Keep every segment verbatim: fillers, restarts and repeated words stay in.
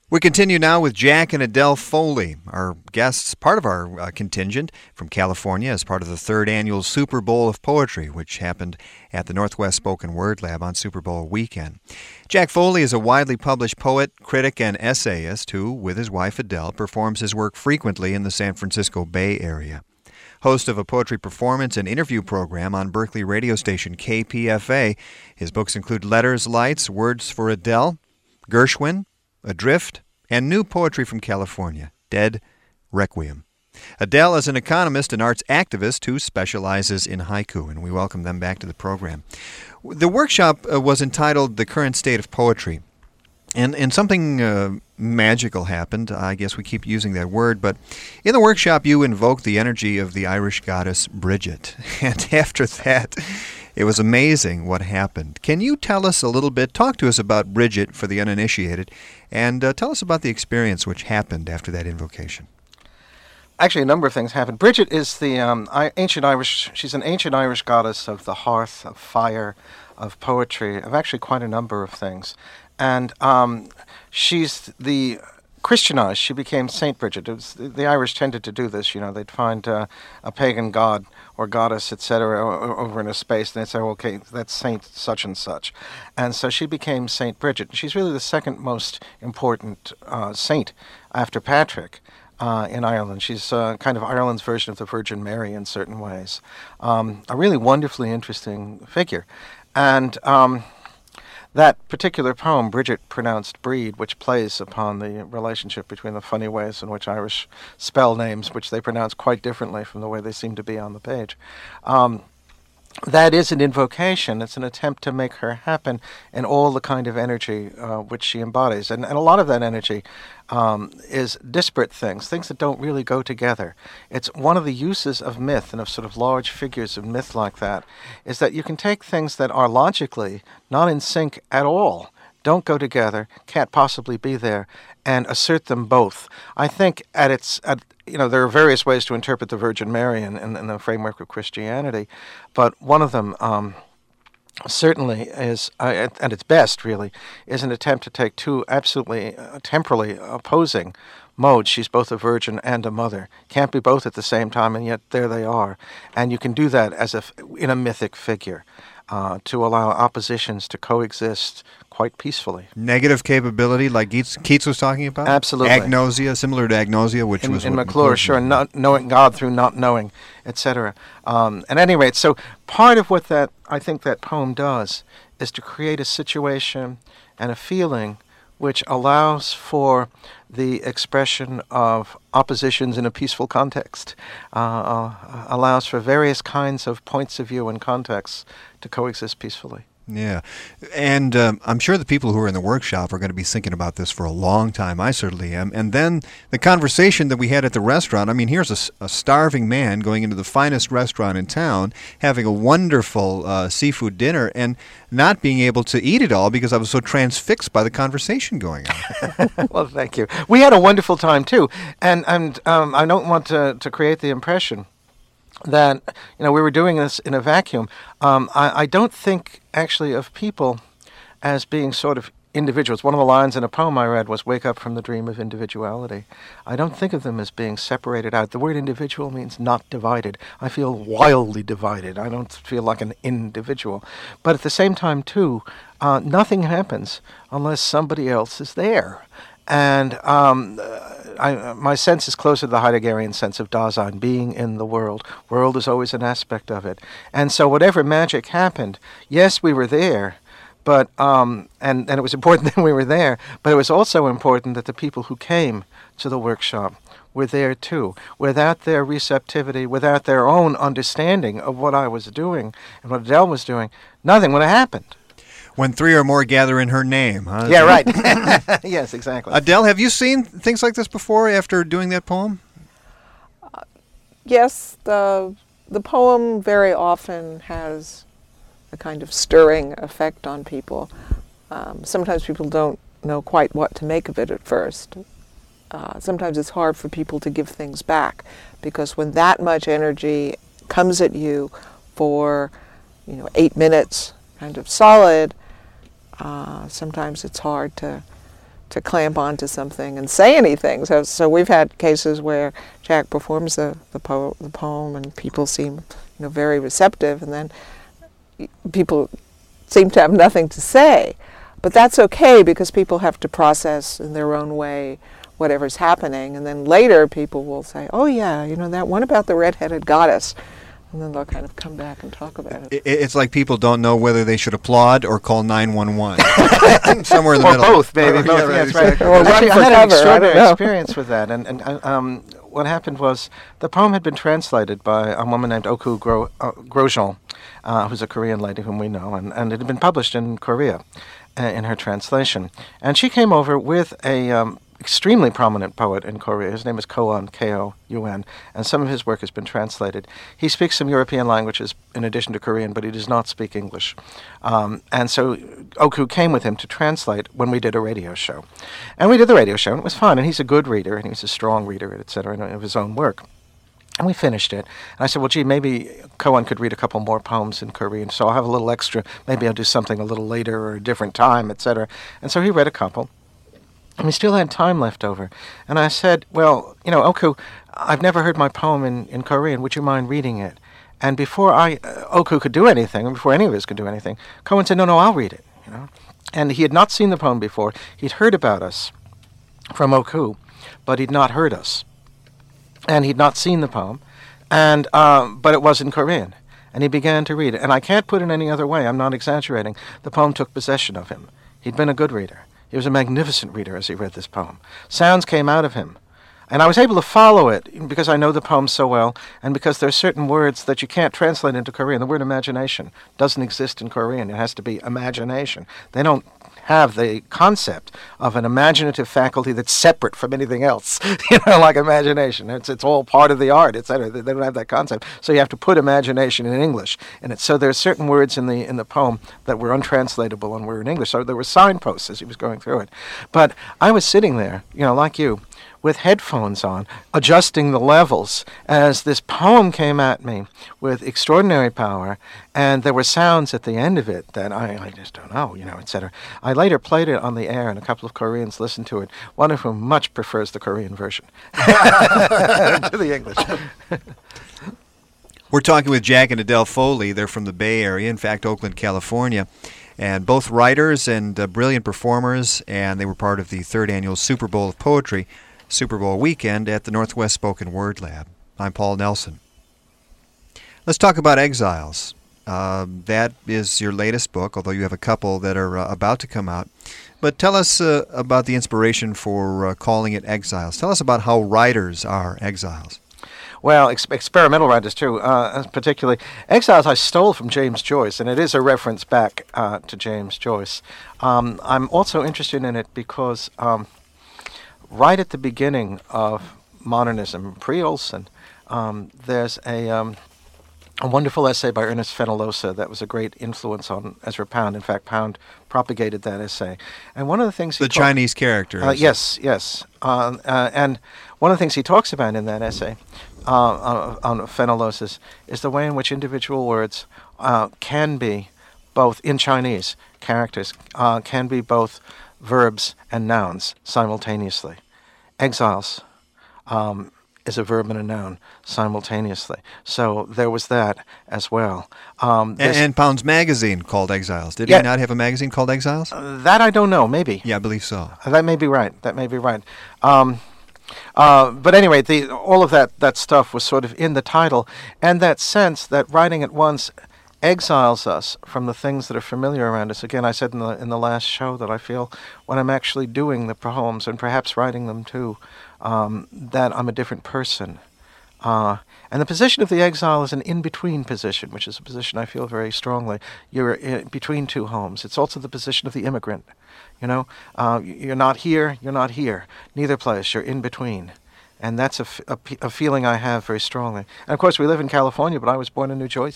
We continue now with Jack and Adele Foley, our guests, part of our uh, contingent from California as part of the third annual Super Bowl of Poetry, which happened at the Northwest Spoken Word Lab on Super Bowl weekend. Jack Foley is a widely published poet, critic, and essayist who, with his wife Adele, performs his work frequently in the San Francisco Bay Area. Host of a poetry performance and interview program on Berkeley radio station K P F A, his books include Letters, Lights, Words for Adele, Gershwin, Adrift, and new poetry from California, Dead Requiem. Adele is an economist and arts activist who specializes in haiku, and we welcome them back to the program. The workshop uh, was entitled The Current State of Poetry, and, and something uh, magical happened. I guess we keep using that word, but in the workshop you invoked the energy of the Irish goddess Bridget, and after that it was amazing what happened. Can you tell us a little bit, talk to us about Bridget for the uninitiated, and uh, tell us about the experience which happened after that invocation? Actually, a number of things happened. Bridget is the um, I, ancient Irish, she's an ancient Irish goddess of the hearth, of fire, of poetry, of actually quite a number of things. And um, she's the Christianized. She became Saint Bridget. It was, the, the Irish tended to do this. You know, they'd find uh, a pagan god or goddess, et cetera, over in a space, and they'd say, well, okay, that's Saint such and such. And so she became Saint Bridget. She's really the second most important uh, saint after Patrick uh, in Ireland. She's uh, kind of Ireland's version of the Virgin Mary in certain ways. Um, a really wonderfully interesting figure. And Um, That particular poem, Bridget Pronounced Breed, which plays upon the relationship between the funny ways in which Irish spell names, which they pronounce quite differently from the way they seem to be on the page. Um, that is an invocation. It's an attempt to make her happen in all the kind of energy uh, which she embodies. And, and a lot of that energy um, is disparate things, things that don't really go together. It's one of the uses of myth and of sort of large figures of myth like that, is that you can take things that are logically not in sync at all, don't go together, can't possibly be there, and assert them both. I think at its, at, you know, there are various ways to interpret the Virgin Mary in, in, in the framework of Christianity, but one of them um, certainly is, uh, at, at its best really, is an attempt to take two absolutely uh, temporally opposing modes. She's both a virgin and a mother. Can't be both at the same time, and yet there they are. And you can do that as if in a mythic figure. Uh, to allow oppositions to coexist quite peacefully. Negative capability, like Keats, Keats was talking about? Absolutely. Agnosia, similar to agnosia, which in, was in what McClure, sure, not knowing God through not knowing, et cetera. Um, at any rate, so part of what that I think that poem does is to create a situation and a feeling which allows for the expression of oppositions in a peaceful context, uh, uh, allows for various kinds of points of view and contexts to coexist peacefully. Yeah, and um, I'm sure the people who are in the workshop are going to be thinking about this for a long time. I certainly am. And then the conversation that we had at the restaurant, I mean, here's a, a starving man going into the finest restaurant in town, having a wonderful uh, seafood dinner, and not being able to eat it all because I was so transfixed by the conversation going on. Well, thank you. We had a wonderful time, too. And, and um, I don't want to, to create the impression that, you know, we were doing this in a vacuum. Um, I, I don't think, actually, of people as being sort of individuals. One of the lines in a poem I read was, wake up from the dream of individuality. I don't think of them as being separated out. The word individual means not divided. I feel wildly divided. I don't feel like an individual. But at the same time, too, uh, nothing happens unless somebody else is there. And um, I, my sense is closer to the Heideggerian sense of Dasein, being in the world. World is always an aspect of it. And so whatever magic happened, yes, we were there, but um, and, and it was important that we were there, but it was also important that the people who came to the workshop were there too. Without their receptivity, without their own understanding of what I was doing and what Adele was doing, nothing would have happened. When three or more gather in her name, huh? Yeah, right. Yes, exactly. Adele, have you seen things like this before after doing that poem? Uh, yes, the the poem very often has a kind of stirring effect on people. Um, sometimes people don't know quite what to make of it at first. Uh, sometimes it's hard for people to give things back, because when that much energy comes at you for, you know, eight minutes, kind of solid, Uh, sometimes it's hard to to clamp onto something and say anything. So, so we've had cases where Jack performs the the, po- the poem, and people seem, you know, very receptive, and then people seem to have nothing to say. But that's okay, because people have to process in their own way whatever's happening, and then later people will say, "Oh yeah, you know that one about the red-headed goddess." And then they'll kind of come back and talk about it. It's like people don't know whether they should applaud or call nine one one. Somewhere in the or middle. both, maybe. Or, both, yeah, right, that's right. exactly. Or run Actually, for I had cover, I an extraordinary don't know. experience with that. And, and uh, um, what happened was the poem had been translated by a woman named Oku Gro- uh, Grosjean, uh, who's a Korean lady whom we know, and, and it had been published in Korea uh, in her translation. And she came over with a um, extremely prominent poet in Korea. His name is Ko-un, K O U N, and some of his work has been translated. He speaks some European languages in addition to Korean, but he does not speak English. Um, and so Oku came with him to translate when we did a radio show. And we did the radio show, and it was fun, and he's a good reader, and he's a strong reader, et cetera, of his own work. And we finished it. And I said, well, gee, maybe Ko-un could read a couple more poems in Korean, so I'll have a little extra. Maybe I'll do something a little later or a different time, et cetera. And so he read a couple. And we still had time left over. And I said, well, you know, Oku, I've never heard my poem in, in Korean. Would you mind reading it? And before I, uh, Oku could do anything, and before any of us could do anything, Ko-un said, no, no, I'll read it. You know, and he had not seen the poem before. He'd heard about us from Oku, but he'd not heard us. And he'd not seen the poem, and um, but it was in Korean. And he began to read it. And I can't put it any other way. I'm not exaggerating. The poem took possession of him. He'd been a good reader. He was a magnificent reader as he read this poem. Sounds came out of him. And I was able to follow it because I know the poem so well, and because there are certain words that you can't translate into Korean. The word imagination doesn't exist in Korean. It has to be imagination. They don't have the concept of an imaginative faculty that's separate from anything else, you know, like imagination. It's it's all part of the art, et cetera. They don't have that concept. So you have to put imagination in English. And it's, so there are certain words in the in the poem that were untranslatable and were in English. So there were signposts as he was going through it. But I was sitting there, you know, like you, with headphones on, adjusting the levels as this poem came at me with extraordinary power, and there were sounds at the end of it that I, I just don't know, you know, et cetera. I later played it on the air, and a couple of Koreans listened to it, one of whom much prefers the Korean version to the English. We're talking with Jack and Adele Foley. They're from the Bay Area, in fact, Oakland, California. And both writers and uh, brilliant performers, and they were part of the third annual Super Bowl of Poetry, Super Bowl weekend at the Northwest Spoken Word Lab. I'm Paul Nelson. Let's talk about Exiles. Uh, that is your latest book, although you have a couple that are uh, about to come out. But tell us uh, about the inspiration for uh, calling it Exiles. Tell us about how writers are exiles. Well, ex- experimental writers, too, uh, particularly. Exiles I stole from James Joyce, and it is a reference back uh, to James Joyce. Um, I'm also interested in it because um, right at the beginning of modernism, pre-Olson, um, there's a, um, a wonderful essay by Ernest Fenollosa that was a great influence on Ezra Pound. In fact, Pound propagated that essay. And one of the things he The talk- Chinese character. Uh, yes, yes. Uh, uh, and one of the things he talks about in that essay uh, on, on Fenollosa's is the way in which individual words uh, can be both, in Chinese, characters, uh, can be both verbs and nouns simultaneously. Exiles um, is a verb and a noun simultaneously. So there was that as well. Um, and, and Pound's magazine called Exiles. Did Yeah. he not have a magazine called Exiles? uh, that I don't know, maybe. Yeah, I believe so. Uh, That may be right. That may be right. Um, uh, but anyway, the, all of that, that stuff was sort of in the title, and that sense that writing at once exiles us from the things that are familiar around us. Again, I said in the in the last show that I feel when I'm actually doing the poems and perhaps writing them too, um, that I'm a different person. Uh, and the position of the exile is an in-between position, which is a position I feel very strongly. You're in between two homes. It's also the position of the immigrant. You know, uh, you're not here, you're not here. Neither place, you're in between. And that's a, f- a, p- a feeling I have very strongly. And of course, we live in California, but I was born in New Jersey.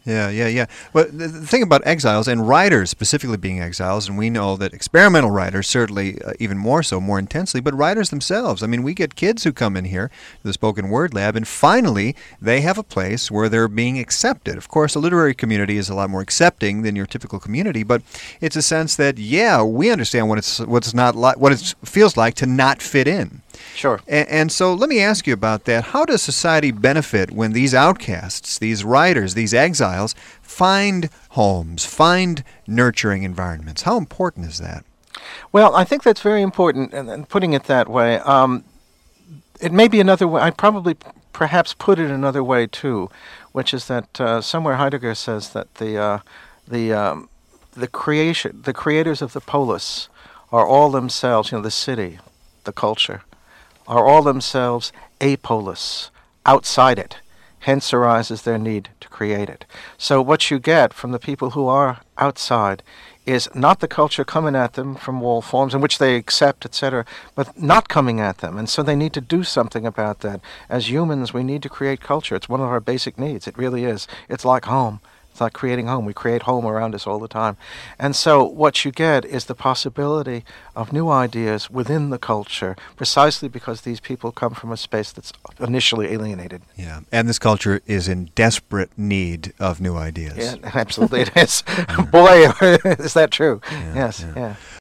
Yeah, yeah, yeah. But the the thing about exiles, and writers specifically being exiles, and we know that experimental writers certainly uh, even more so, more intensely, but writers themselves. I mean, we get kids who come in here to the Spoken Word Lab, and finally they have a place where they're being accepted. Of course, the literary community is a lot more accepting than your typical community, but it's a sense that, yeah, we understand what it's what it's not like, what it feels like to not fit in. Sure. And, and so let me ask you about that. How does society benefit when these outcasts, these writers, these exiles, find homes, find nurturing environments? How important is that? Well, I think that's very important, and, and putting it that way. Um, it may be another way. I'd probably p- perhaps put it another way, too, which is that uh, somewhere Heidegger says that the uh, the um, the creation, the creators of the polis are all themselves, you know, the city, the culture, are all themselves a polis, outside it. Hence arises their need to create it. So what you get from the people who are outside is not the culture coming at them from all forms in which they accept, et cetera, but not coming at them. And so they need to do something about that. As humans, we need to create culture. It's one of our basic needs. It really is. It's like home. It's like creating home. We create home around us all the time. And so what you get is the possibility of new ideas within the culture, precisely because these people come from a space that's initially alienated. Yeah, and this culture is in desperate need of new ideas. Yeah, absolutely it is. Boy, is that true. Yeah, yes, yeah. yeah.